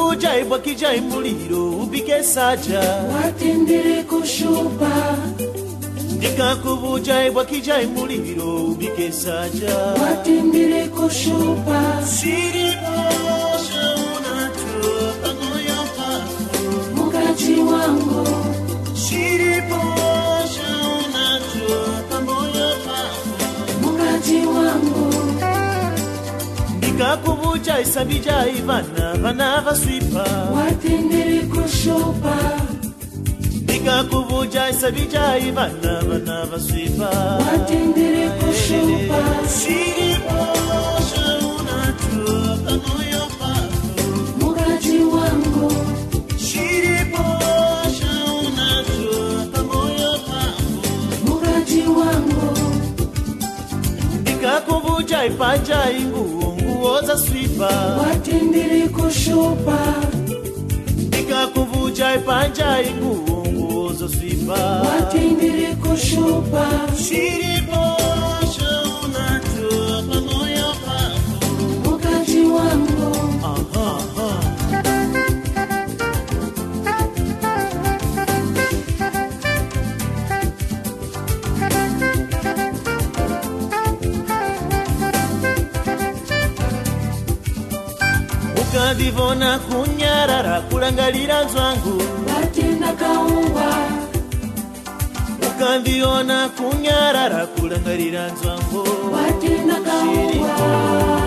Ndikakuvuja ibwakija imuliro ubike saja watendere kushupa. Ndikakuvuja ibwakija imuliro ubike saja watendere kushupa. Siriposha unachoka moyo pako Mukaji wangu Siriposha unachoka moyo pako mukaji wangu. Ndikakuvuja isabija vana vaswipa watendere kushupa. Ndikakuvuja isabija vana vaswipa watendere kushupa. Siriposha unachoka moyo pako Mukaji wangu Siriposha unachoka moyo pako mukaji wangu. Ndikakuvuja ipanja nguo za swipa watendere kushupa. Ndikakuvuja ipanja nguo za swipa watendere kushupa. Siriposha unachoka moyo pako Mukaji wangu ukandivona kunyarara kulangalira nzwangu watenda kauwa. ukandiona kunyarara kulangalira nzwangu watenda kauwa.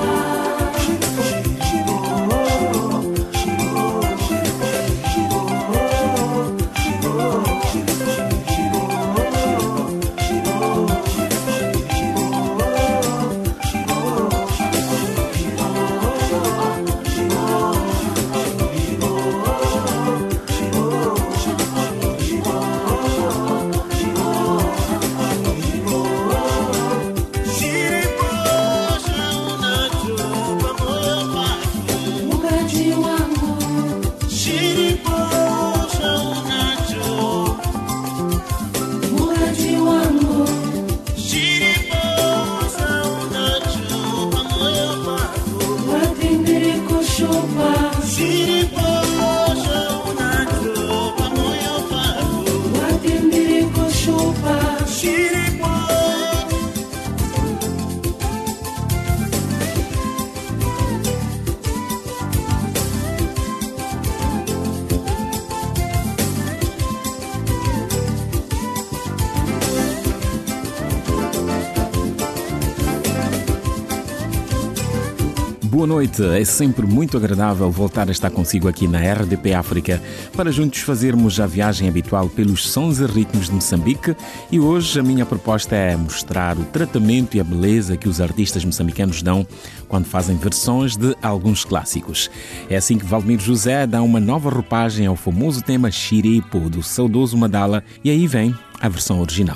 Boa noite, é sempre muito agradável voltar a estar consigo aqui na RDP África para juntos fazermos a viagem habitual pelos sons e ritmos de Moçambique. E hoje a minha proposta é mostrar o tratamento e a beleza que os artistas moçambicanos dão quando fazem versões de alguns clássicos. É assim que Valdemiro José dá uma nova roupagem ao famoso tema Xiripo, do saudoso Madala, e aí vem a versão original.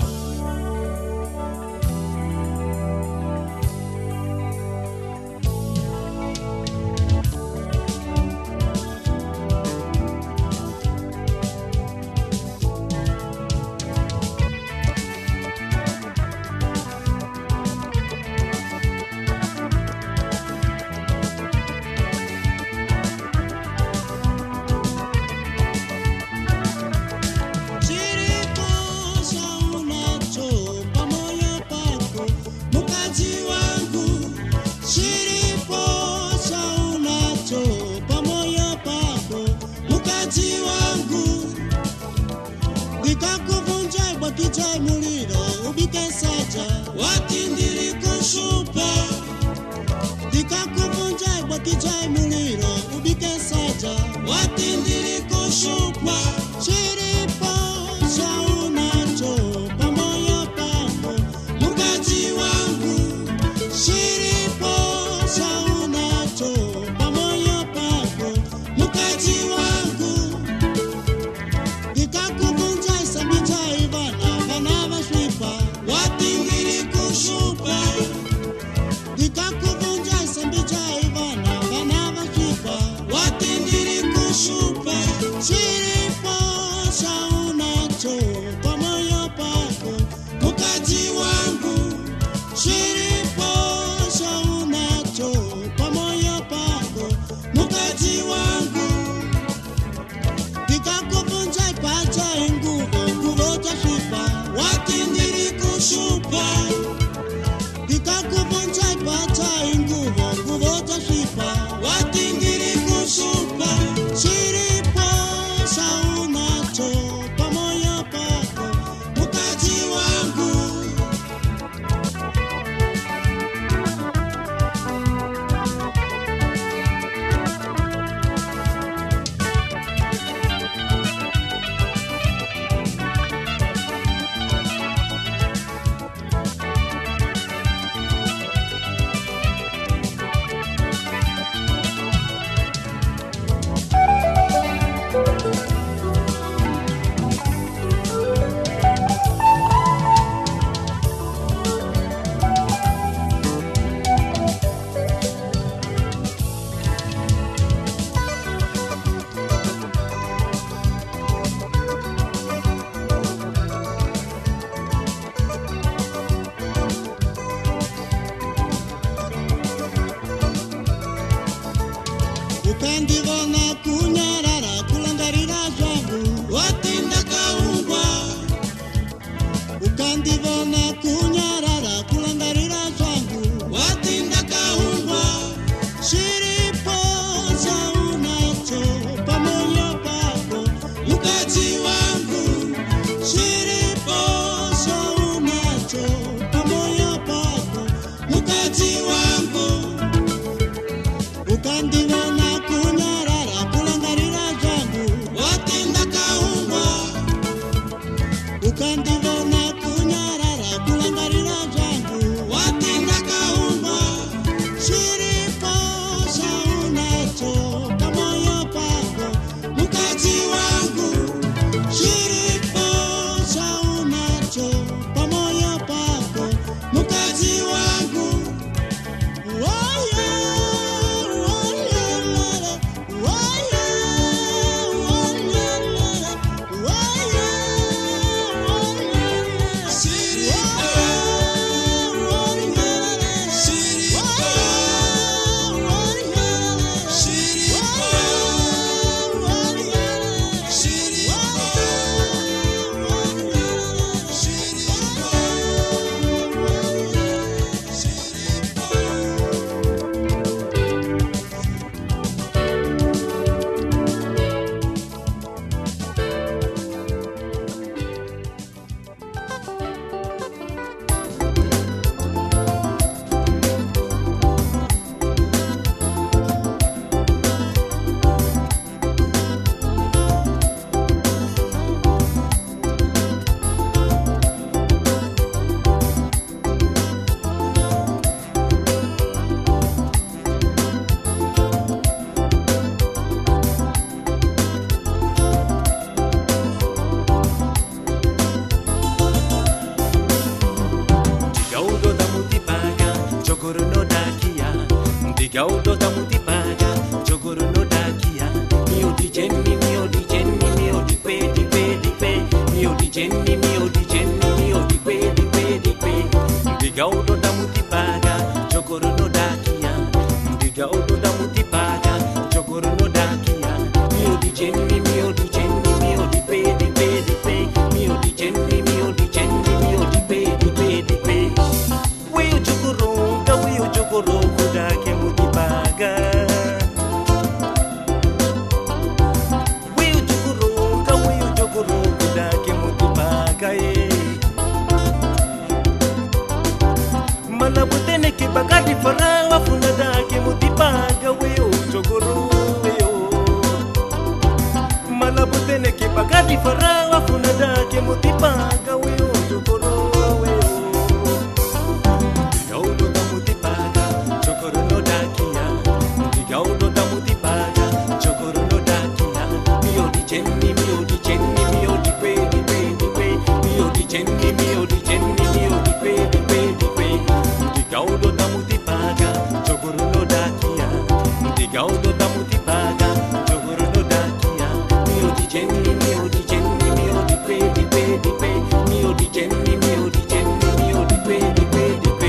Digaudo da mutipaga, jogoro no dakia. Mio di Jenny, mio di Jenny, mio di pe, di pe, di pe. Mio di Jenny, mio di Jenny, mio di pe, di pe, di pe. Digaudo da mutipaga, jogoro no dakia. Digaudo da mutipaga, jogoro no dakia. Mio di Jenny, mio di Jenny, mio di pe, di pe, di pe. Mio di Jenny, mio di Jenny, mio di pe, di pe, di pe. Weo jogoro, da weo jogoro kuda ke mutipaga. Weo jogoro, da weo jogoro kuda ke mutipaga. Malabutene ke bagadi farawa funada ke mutipaga. Weo jogoro, weo. Malabutene ke bagadi farawa funada ke mutipaga. Weo jogoro, weo. Digaudo da mutipaga, jogoro no dakia. Digaudo da mutipaga, jogoro no dakia. Mio di Jenny, mio di Jenny, mio di pe, di pe, di pe. Mio di Jenny, mio di Jenny, mio di pe, di pe, di pe. Digaudo da mutipaga, jogoro no dakia. Digaudo da mutipaga, jogoro no dakia. Mio di Jenny, mio di Jenny, mio di pe, di pe, di pe. Mio di Jenny, mio di Jenny, mio di pe, di pe, di pe.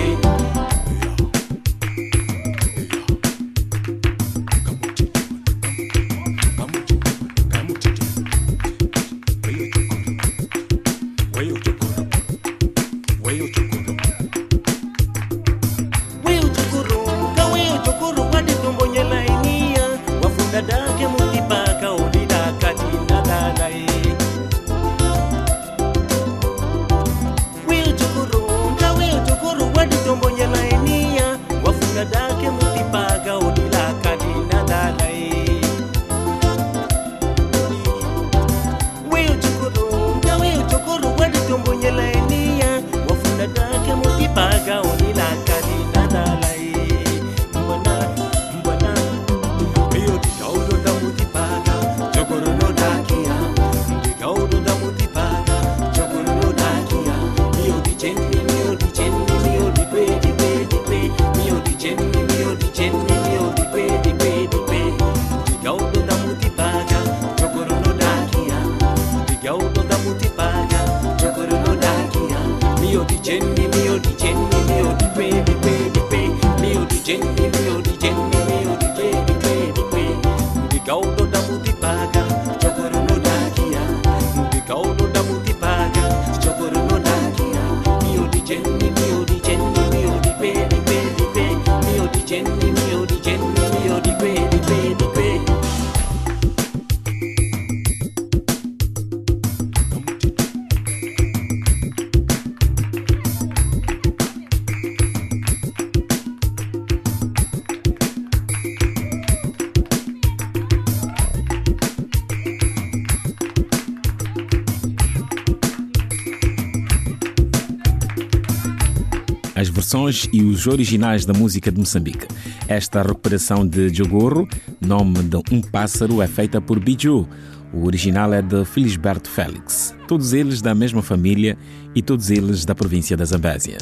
As versões e os originais da música de Moçambique. Esta recuperação de Jogoro, nome de um pássaro, é feita por Biju. O original é de Felisberto Félix. Todos eles da mesma família e todos eles da província da Zambésia.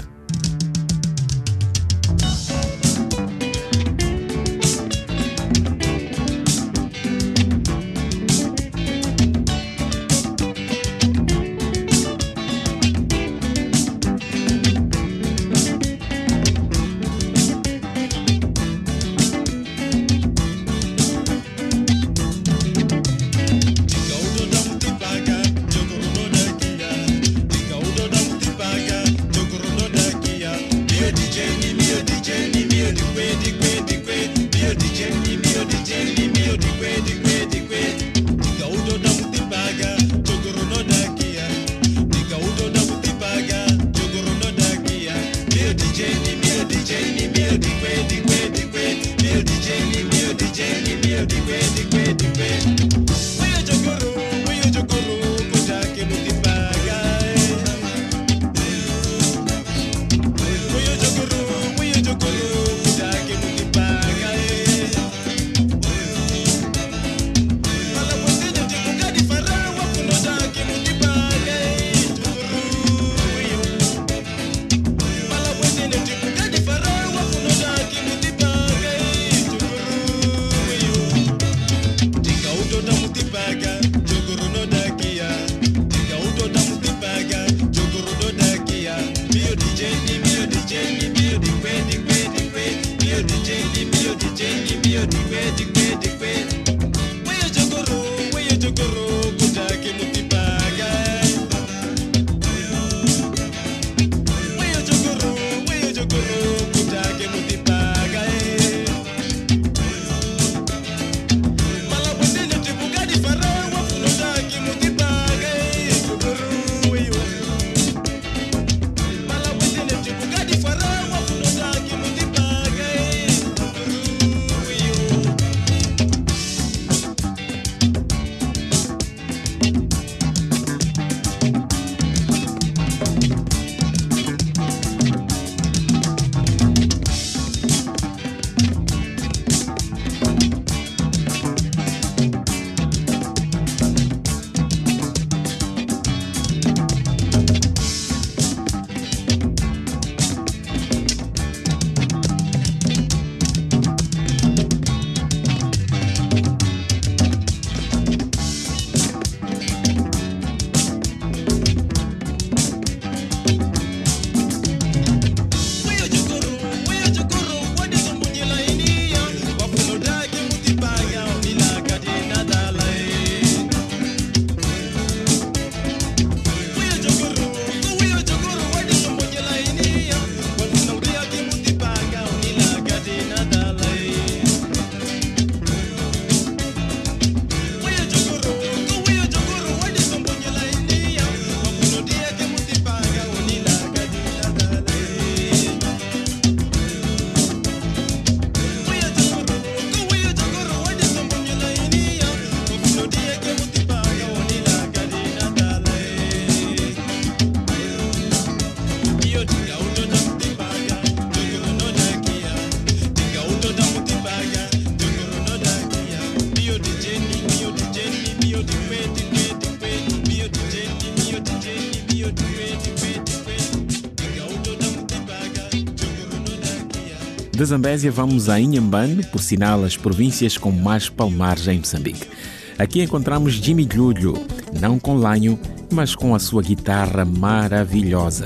Jogoro no dakia, Da Zambésia vamos a Inhambane, por sinal as províncias com mais palmares em Moçambique. Aqui encontramos Jimmy Lulho, não com lanho, mas com a sua guitarra maravilhosa.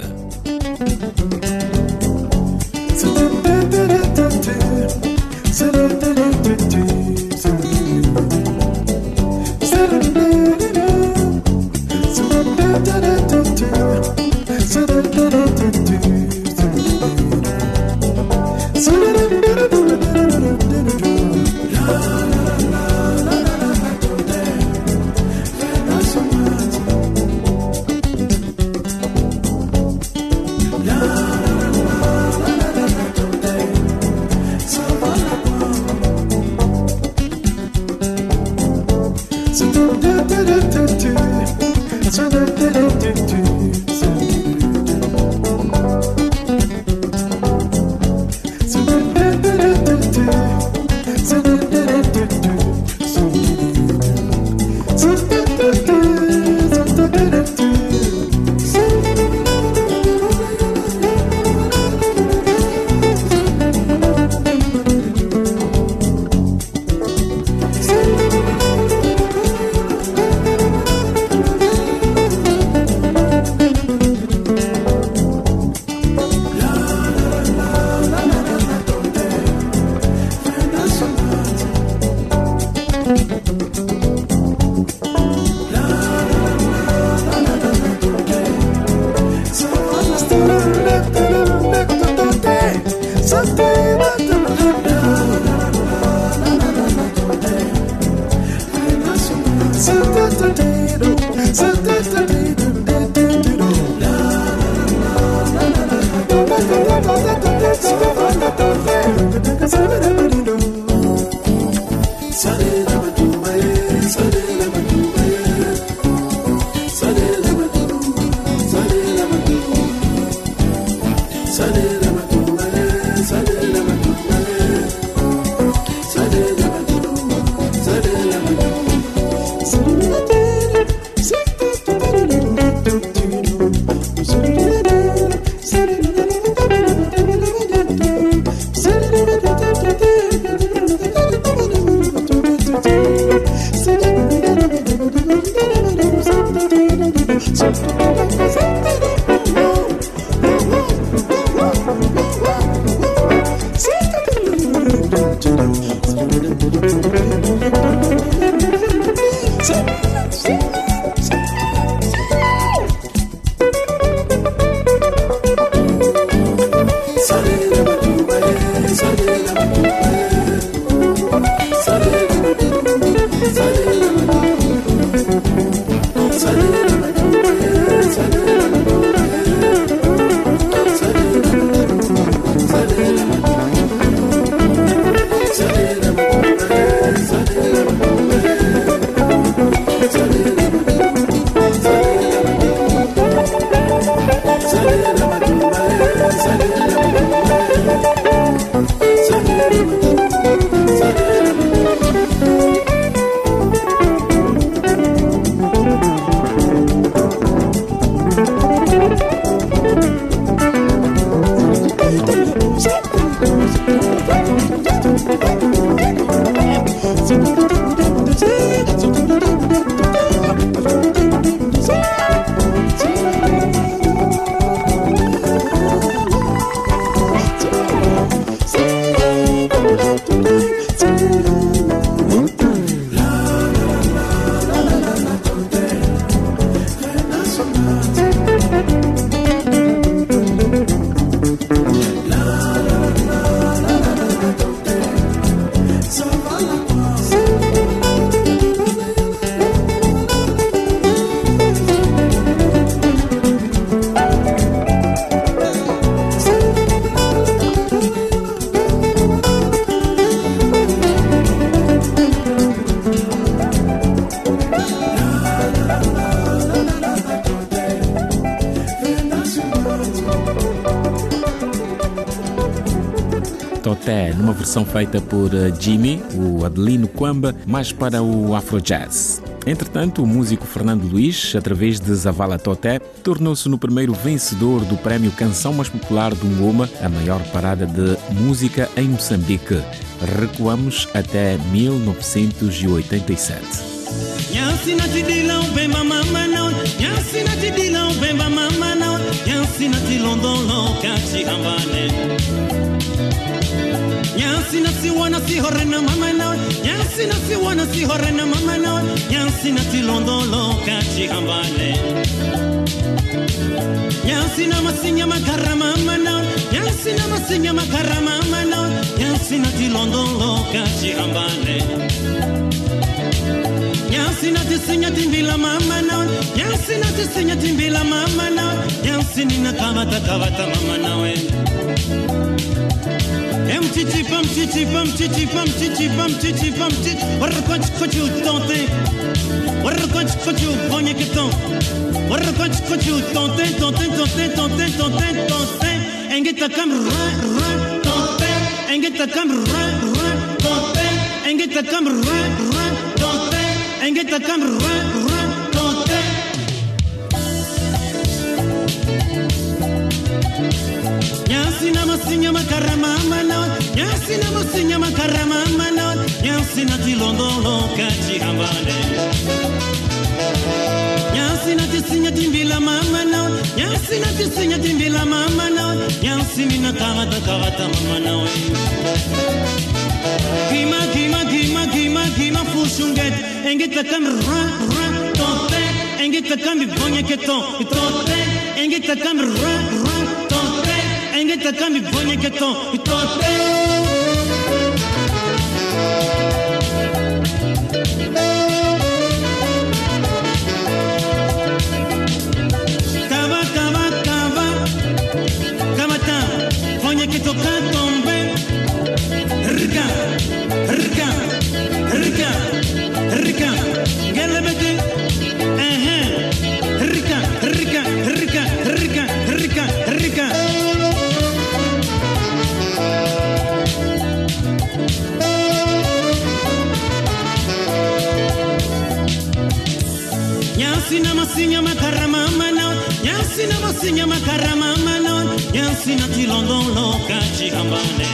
Toté, numa versão feita por Jimmy, o Adelino Quamba, mais para o Afrojazz. Entretanto, o músico Fernando Luís, através de Zavala Toté, tornou-se no primeiro vencedor do prémio Canção Mais Popular do Ngoma, a maior parada de música em Moçambique. Recuamos até 1987. Yansina si wana si horena mama na Yansina si wana si horena mama na Yansina ti londolo kachi hambane Yansina masinya makara mama na Yansina masinya makara mama na Yansina ti londolo kachi hambane Yansina ti sinya timbila mama na Yansina ti sinya timbila mama na Yansina kavata mama na we Mchichi pam chichi pam chichi pam chichi pam chichi pam chichi warquach cochu tonte warquach cochu ponye que ton warquach cochu tonte engeta cam tonte engeta cam tonte engeta cam tonte engeta cam tonte Yansina masinya makara mama no Yansina masinya makara mama no Yansina ti londolo kachi hambane Yansina ti sinya timbila mama no Yansina ti sinya timbila mama no Yansina kavata mama no Kima fushunget Engeta kam tonte Engeta kam bonye keton tonte Engeta kam tonte Engeta kam bonye keton tonte Kavata bonye keton tombe Rika Gelebete Rika Yansina masinya makara mama no Yansina masinya makara mama no Yansina ti londolo kachi hambane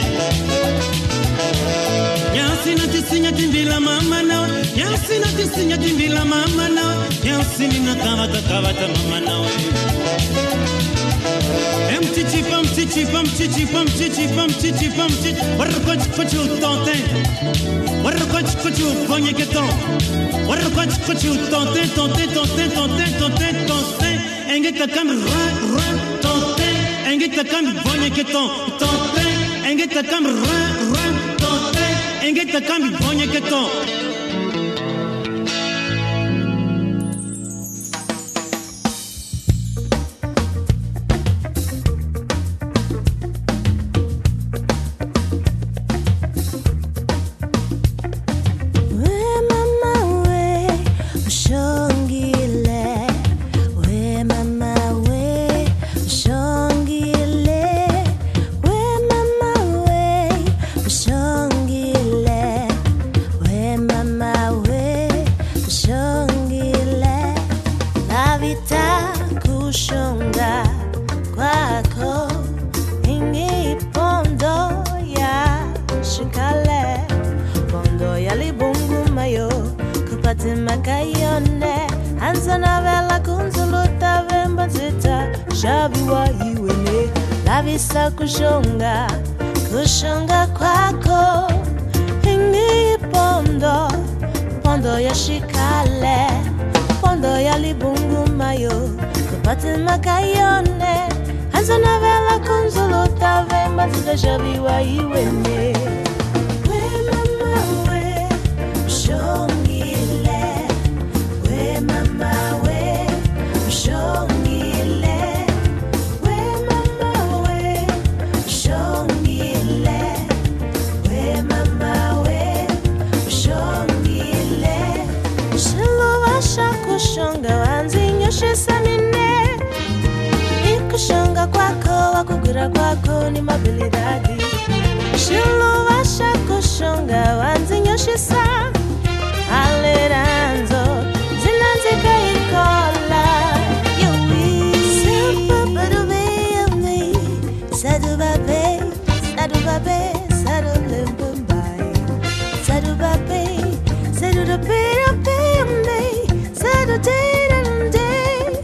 Yansina ti sinya timbila mama no Yansina ti sinya timbila mama no Yansina kavata mama no kushonga kwako hingi pondo ya shikale pondo ya libungu mayo kupate makayone hanzo na vela kunzulu tave mazida shabi wa iwene we mama we shongile we mama we shongile we mama we shongile we mama we shongile shiluwa shakushonga wanzinyo shisamine ikushonga kwako wakugura kwako ni mabilidadi shiluwa shakushonga wanzinyo shisa aleranzo zinanzika ikola yuwi sapabarubeame sadubabe sadubabe sadulembumbai sadubabe sadudabirabeame sadudedande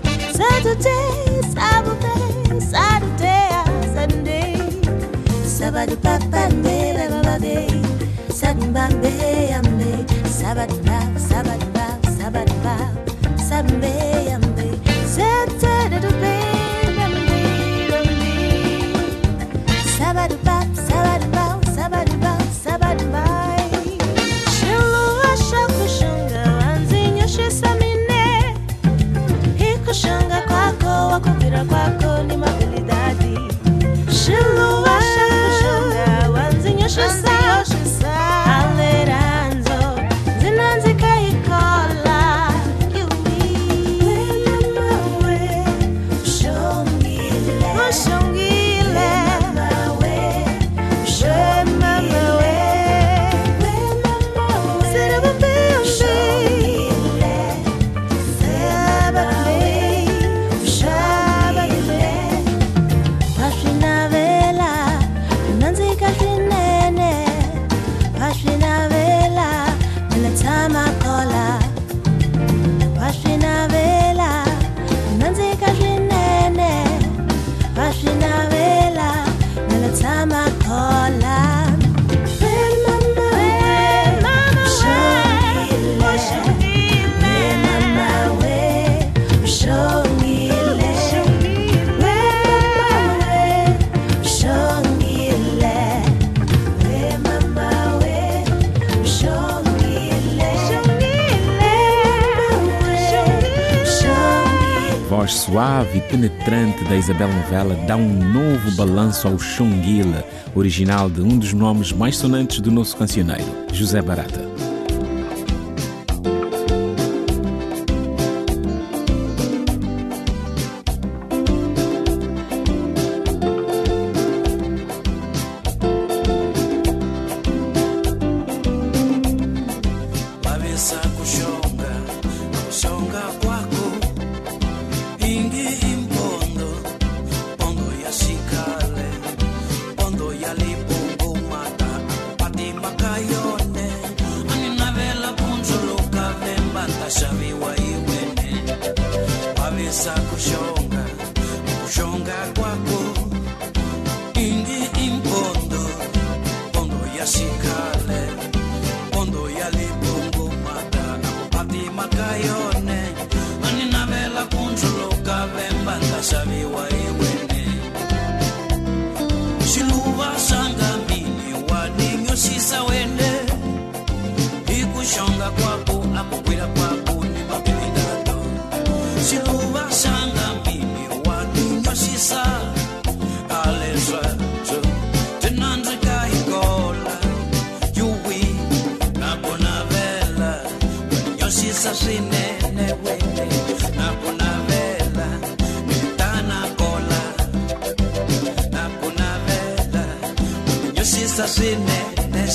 sadude sabube sadudea sadude sabadubabambe bababe sadubambe ambe sabadba sabadba sabadba sabbe ambe setedube ambe sabadba sabadba sabadba sabadba shiluwa shakushonga wanzinyo shisamine ikushonga kwako wakupira kwako ni mabilidadi shiluwa shakushonga wanzinyo shisa aleranzo zinanzika ikola yuwi we mama we shongile shongile mama we shema mama we mama we serabambe shongile sabale shabale pashina vela nanzika shinene pashina vela natama kola pashina vela nanzika shinene pashina vela natama kola Voz suave e penetrante da Isabel Novella dá um novo balanço ao Xonguila, original de um dos nomes mais sonantes do nosso cancioneiro, José Barata. Kushonga kwako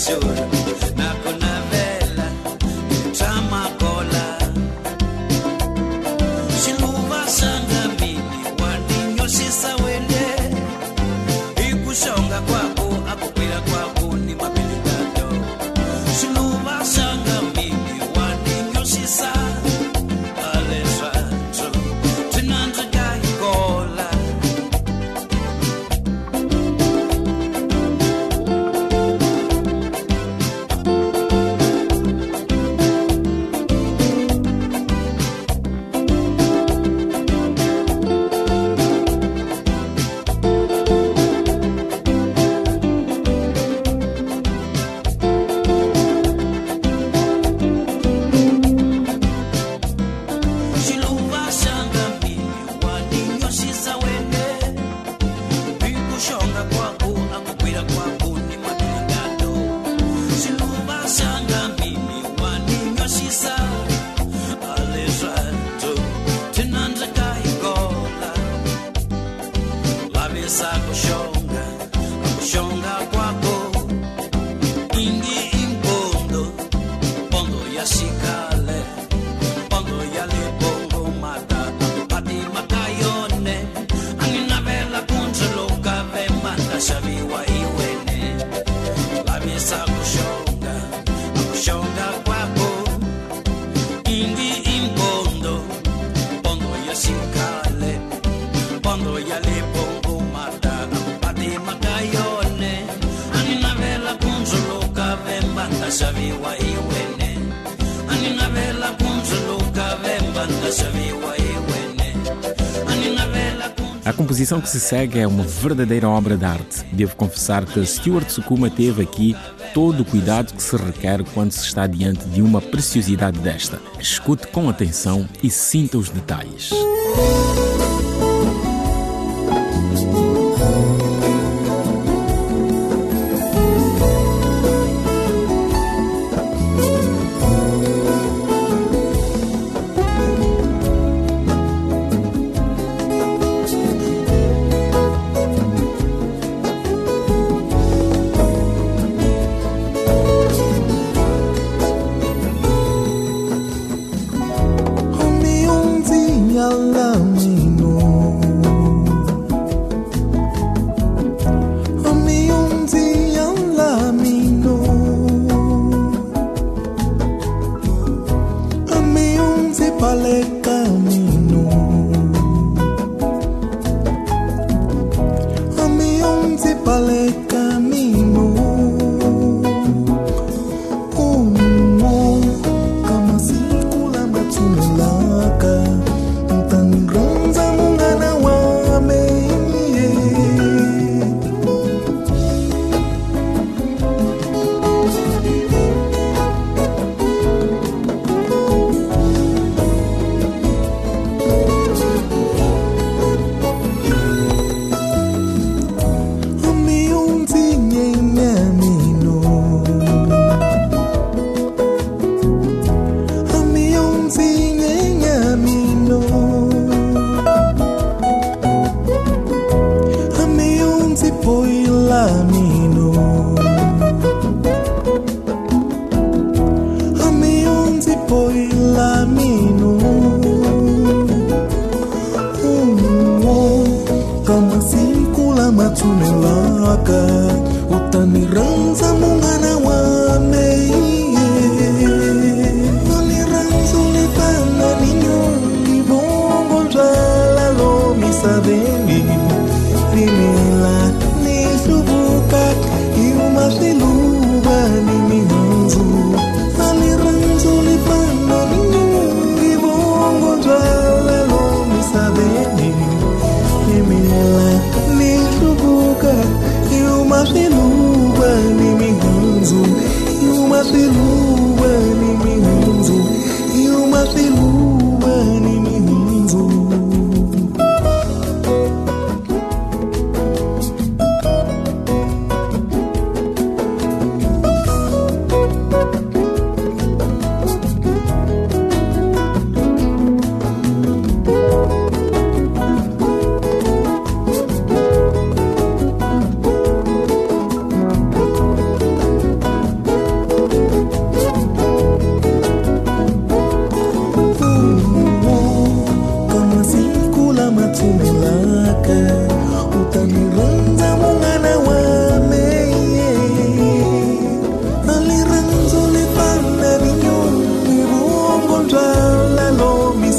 A composição que se segue é uma verdadeira obra de arte. Devo confessar que Stuart Sukuma teve aqui todo o cuidado que se requer quando se está diante de uma preciosidade desta. Escute com atenção e sinta os detalhes.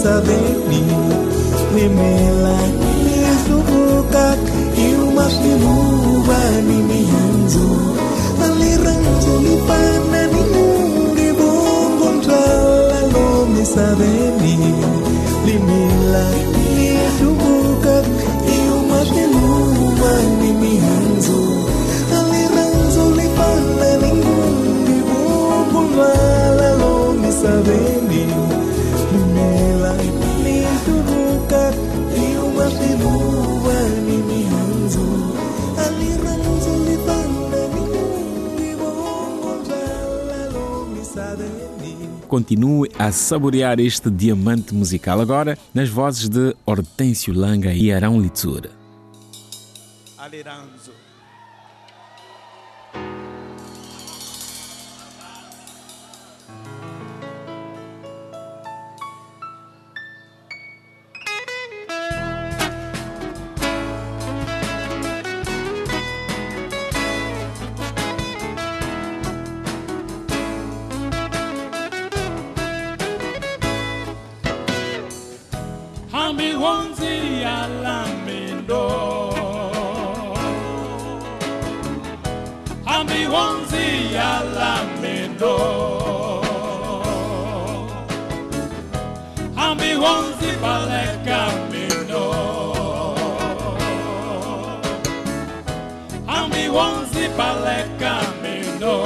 sabeni nimela nisubuka iumakiluba ni mihanzo aliranzo lipana ni nungi bongo njala lo mi sabeni nimela nisubuka iumakiluba ni mihanzo aliranzo lipana ni nungi bongo njala lo mi sabeni nimela nisubuka iumakiluba ni mihanzo aliranzo lipana ni nungi bongo njala lo mi sabeni. Continue a saborear este diamante musical agora nas vozes de Hortêncio Langa e Arão Litsura. Aliranzo. Ami wonzi alamendo, ami wonzi alamendo, ami wonzi balekamindo, ami wonzi balekamindo.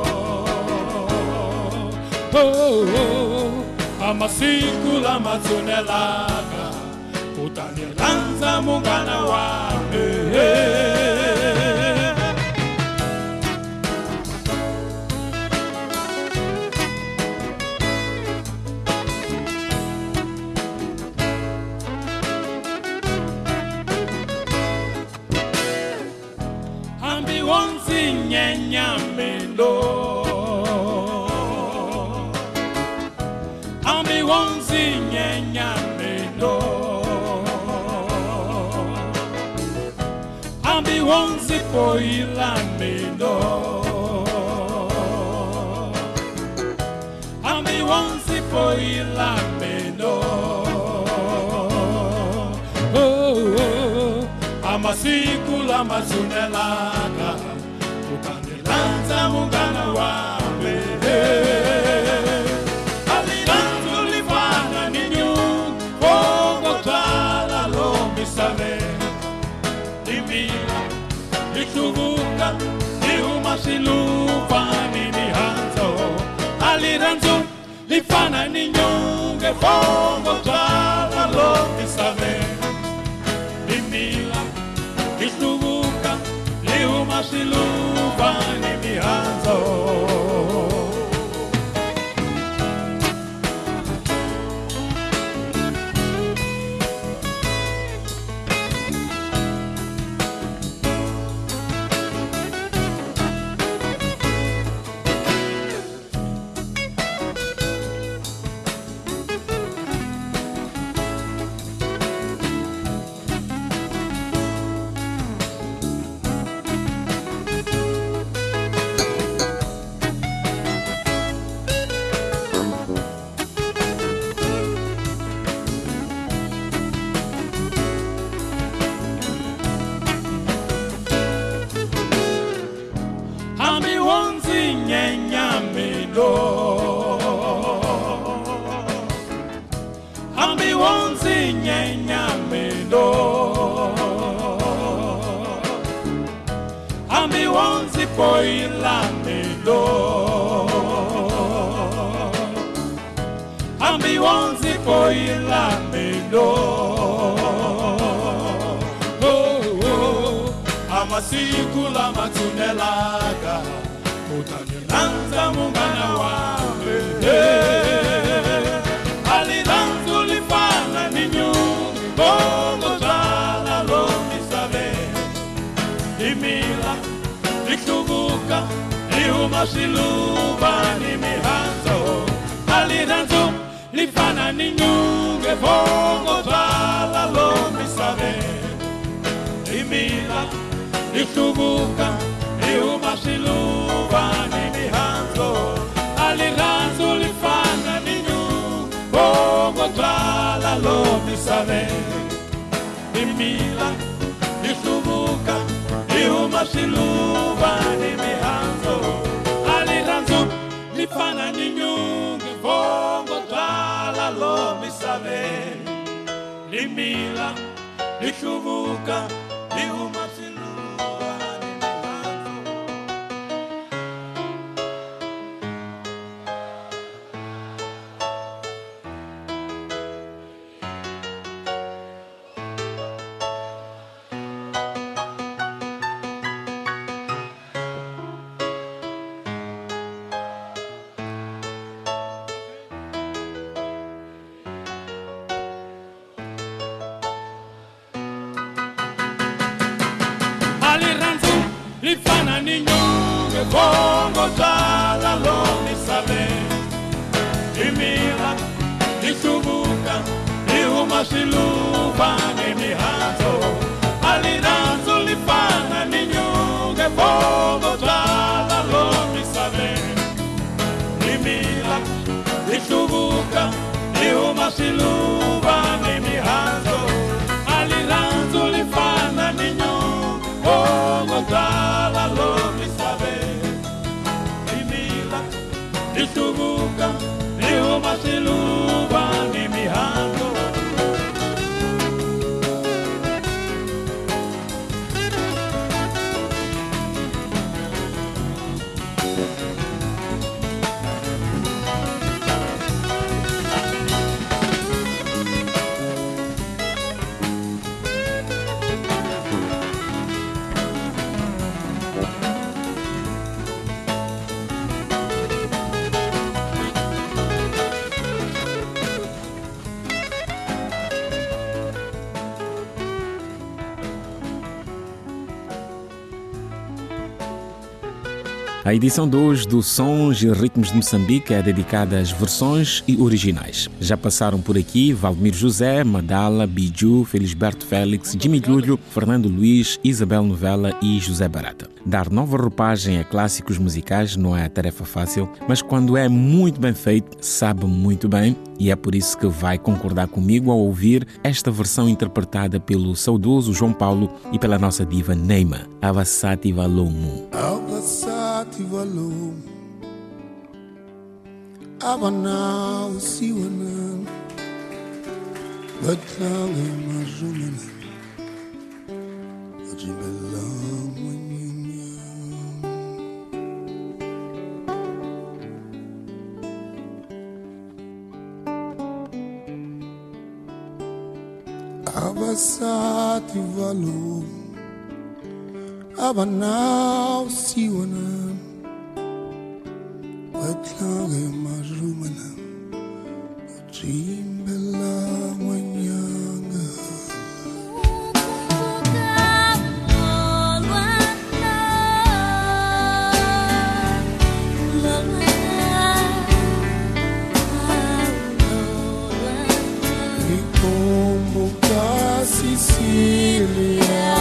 Oh, oh, amasikula mazunelaga. Utanilanza mungana wame Ambi wonsi nyenyamendo Ambi wonsi nyenyamendo Ambi wonsi poilamendo Ambi wonsi poilamendo Oh, oh, amasikula mazunelaga Ukanilanza mungana wame Aliranzu livana ninyu Fogo tala lombi same Dimila, ikubuka, iumasilupa ni mihanzo Aliranzo, lifana ninyunge Fongo tala lo misame Dimila, ikubuka, iumasilupa ni mihanzo Ami wonzi nyenyamendo Ami wonzi nyenyamendo Ami wonzi poilamendo Ami wonzi poilamendo Oh, oh, amasikula mazunelaga Utanilanza mungana wame Aliranzu lifana ninyu Bongo tala lo misabe Imila, ikubuka, iumasiluba ni mihanzo Aliranzu lifana ninyu Bongo tala lo misabe Imila, ikubuka, iumasiluba ni mihanzo Aliranzu lifana ninyu Bongo tala twala lo misabe imila isubuka iuma siluva ni mihanzo aliranzo nifana ninyungi vongo twala lo misabe imila isubuka iuma siluva ni mihanzo. Lifana ninyunge vongo twala lo misabe imila isubuka iuma siluva ni mihanzo aliranzo lifana ninyunge vongo twala lo misabe imila isubuka iuma siluva ni mihanzo aliranzo lifana ninyunge vongo twala lo misabe imila isubuka iuma siluva ni mihanzo. A edição de hoje do Sons e Ritmos de Moçambique é dedicada às versões e originais. Já passaram por aqui Valdemiro José, Madala, Biju, Felisberto Félix, Jimmy Lulho, Fernando Luís, Isabel Novella e José Barata. Dar nova roupagem a clássicos musicais não é tarefa fácil, mas quando é muito bem feito, sabe muito bem, e é por isso que vai concordar comigo ao ouvir esta versão interpretada pelo saudoso João Paulo e pela nossa diva Neima, Avasati Valomu. Avasati Valomu Avanau Siwana Batlange Majumana Ajibela Manyanya Avasati Valomu Avanau Siwana Batlange Majumana Jimbela Manyanga Ikomboka Sicilia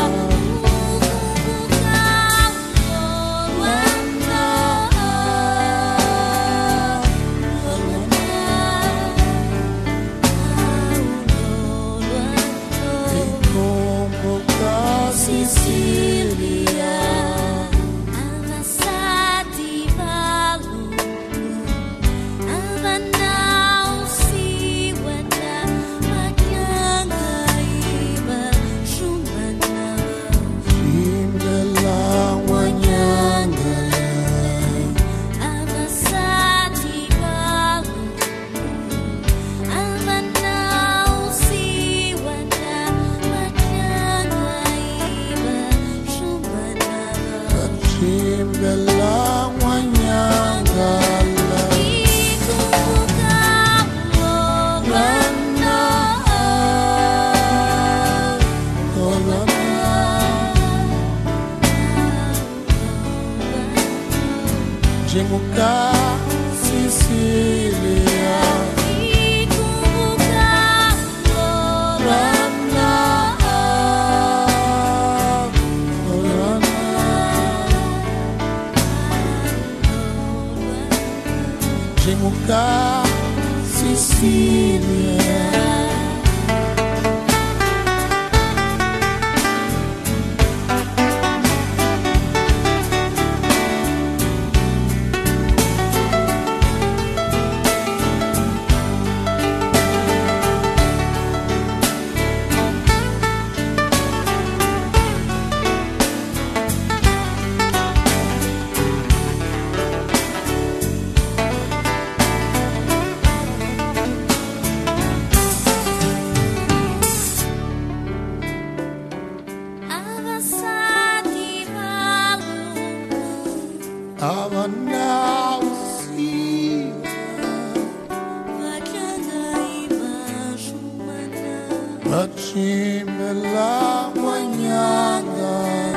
Bacimbela manyanga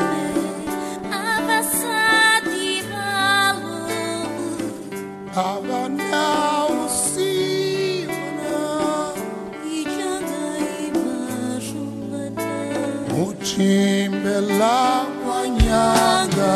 Abana usiwana Mucimbela manyanga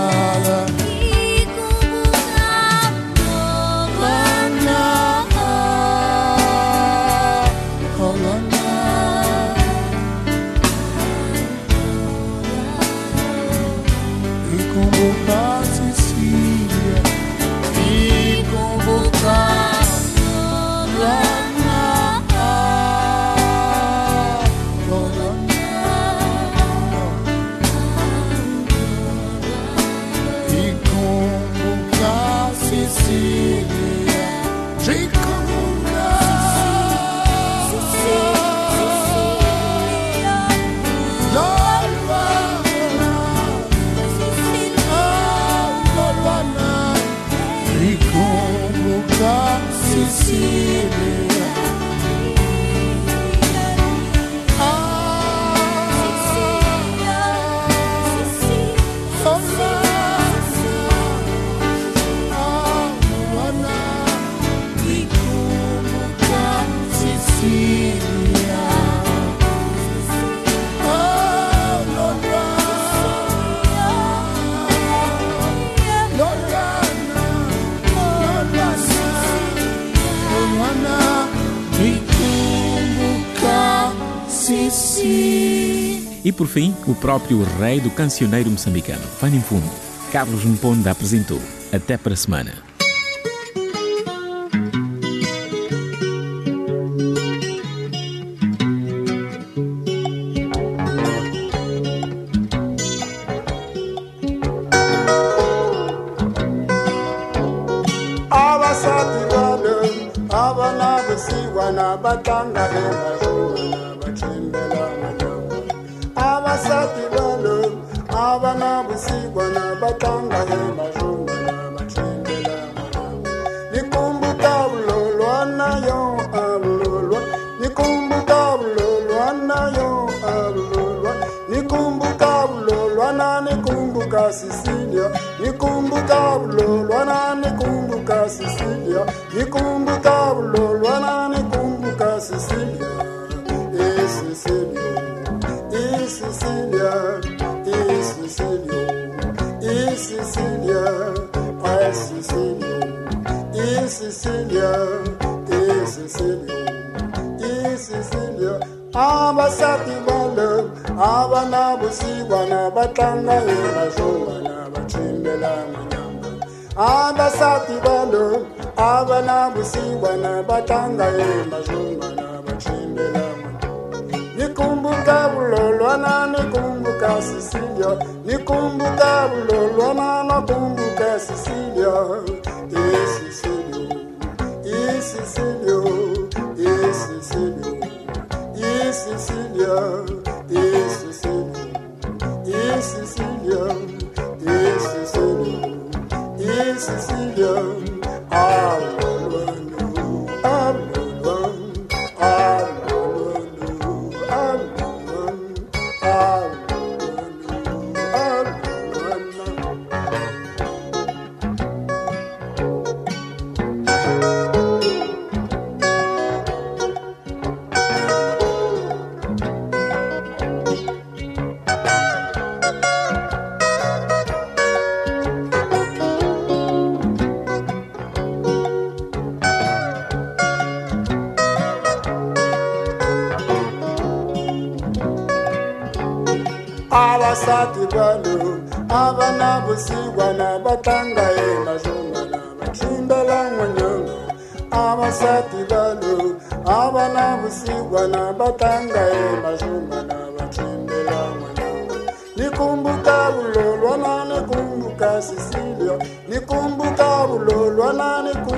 E por fim, o próprio rei do cancioneiro moçambicano, Fanny Fundo, Carlos Mponda, apresentou. Até para a semana. Sicilia, nikumbuka ulolwana, nikumbuka Sicilia, nikumbuka ulolwana, nikumbuka Sicilia, Sicilia, Sicilia, Sicilia, Sicilia, Sicilia, Sicilia, Sicilia, Sicilia, abasati balo, abana busigwana batanga emazongwana bachimbela manyanga. Abasati balo, abana busigwana batanga emazongwana bachimbela manyanga. Nikumbuka ulolwana, nikumbuka Sicilia, nikumbuka ulolwana, nikumbuka Sicilia, Sicilia, Sicilia, Sicilia. Sicilia, Sicilia, Sicilia, Sicilia, Sicilia, abasati balo, abana busigwana batanga emazongwana bachimbela manyanga. Abasati balo, abana busigwana batanga emazongwana bachimbela manyanga. Nikumbuka ulolwana, nikumbuka Sicilia, nikumbuka ulolwana,